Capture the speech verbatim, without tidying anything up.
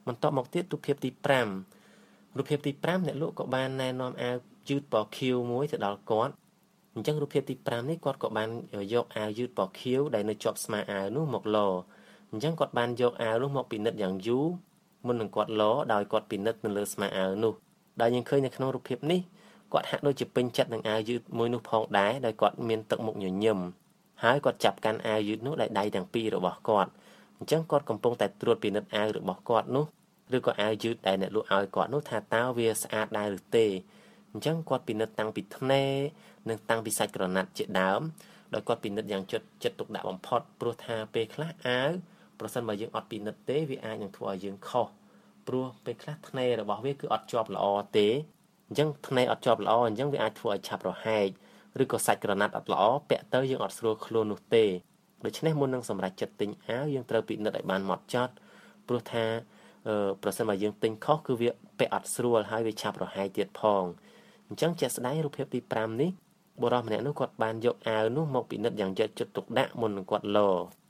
បន្ទាប់មកទៀតរូបភាពទីfiveរូបភាពទីfiveអ្នកលក់ក៏បានណែនាំអាវយឺតពណ៌ខៀវមួយទៅដល់គាត់អញ្ចឹងរូបភាពទីfiveនេះគាត់ក៏បានយកអាវយឺតពណ៌ខៀវដែលនៅជាប់ស្មាអាវនោះមកឡអញ្ចឹងគាត់បានយកអាវនោះមកពិនិត្យយ៉ាងយូរមុននឹងគាត់ឡដោយគាត់ពិនិត្យនៅលើស្មាអាវនោះដែលយើងឃើញនៅក្នុងរូបភាពនេះគាត់ហាក់ដូចជាពេញចិត្តនឹងអាវយឺតមួយនោះផងដែរដោយគាត់មានទឹកមុខញញឹមហើយគាត់ចាប់កាន់អាវយឺតនោះដោយដៃទាំងពីររបស់គាត់អញ្ចឹងគាត់កំពុងតែត្រួតពិនិត្យអាវរបស់គាត់នោះឬក៏អាវយឺតដែលអ្នកលក់ឲ្យគាត់នោះថាតើវាស្អាតដែរឬទេអញ្ចឹងគាត់ពិនិត្យតាំងពីធ្នេរនិងតាំងពីសាច់ក្រណាត់ជាដើមដោយគាត់ពិនិត្យយ៉ាងចិត្តចិត្តទុកដាក់បំផុតព្រោះថាពេលខ្លះអាវប្រសិនបើយើងអត់ពិនិត្យទេវាអាចនឹងធ្វើឲ្យយើងខុសព្រោះពេលខ្លះធ្នេររបស់វាគឺអត់ជាប់ល្អទេអញ្ចឹងធ្នេរអត់ជាប់ល្អអញ្ចឹងវាអាចធ្វើឲ្យឆាប់រហែកឬក៏សាច់ក្រណាត់អត់ល្អពាក់ទៅយើងអត់ស្រួលខ្លួននោះទេដូច្នេះមុននឹងសម្រេចចិត្តទិញអាវយើងត្រូវពិនិត្យឲ្យបានហ្មត់ចត់ព្រោះថាអឺប្រសិនបើយើងទិញខុសគឺវាពាក់អត់ស្រួលហើយវាឆាប់រហែកទៀតផងអញ្ចឹងជាក់ស្ដែងរូបភាពទីfiveនេះបុរសម្នាក់នោះគាត់បានយកអាវនោះមកពិនិត្យយ៉ាងយកចិត្តទុកដាក់មុននឹងគាត់ឡ